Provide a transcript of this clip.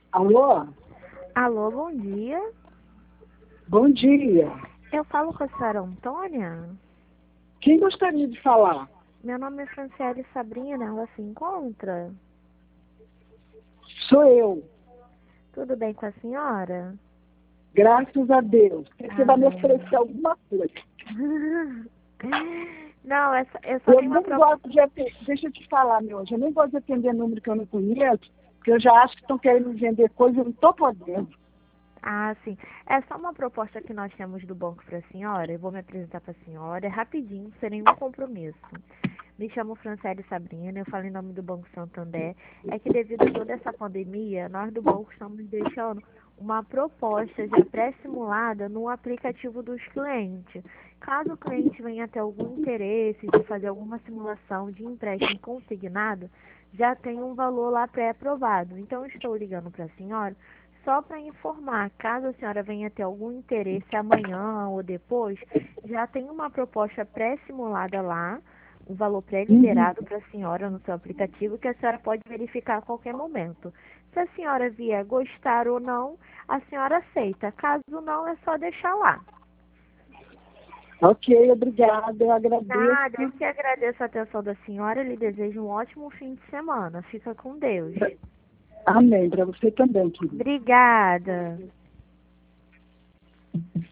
Alô? Alô, bom dia. Bom dia. Eu falo com a senhora Antônia. Quem gostaria de falar? Meu nome é Franciele Sabrina, ela se encontra? Sou eu. Tudo bem com a senhora? Graças a Deus. Você vai me Amém. oferecer alguma coisa. Não, eu só Eu tenho uma nem proposta. gosto de atender. Deixa eu te falar, meu anjo. Eu nem gosto de atender número que eu não conheço, porque eu já acho que estão querendo me vender coisa e eu não estou podendo. Ah, sim. É só uma proposta que nós temos do banco para a senhora. Eu vou me apresentar para a senhora. É rapidinho, sem nenhum compromisso. Me chamo Franciele Sabrina, eu falo em nome do Banco Santander. É que devido a toda essa pandemia, nós do banco estamos deixando uma proposta já pré-simulada no aplicativo dos clientes. Caso o cliente venha ter algum interesse de fazer alguma simulação de empréstimo consignado, já tem um valor lá pré-aprovado. Então, eu estou ligando para a senhora só para informar, caso a senhora venha ter algum interesse amanhã ou depois, já tem uma proposta pré-simulada lá, um valor Uhum. pré-liberado para a senhora no seu aplicativo, que a senhora pode verificar a qualquer momento. Se a senhora vier gostar ou não, a senhora aceita. Caso não, é só deixar lá. Ok, obrigada. Eu Nada, eu agradeço. que agradeço a atenção da senhora e lhe desejo um ótimo fim de semana. Fica com Deus. Amém. Para você também, querido. Obrigada.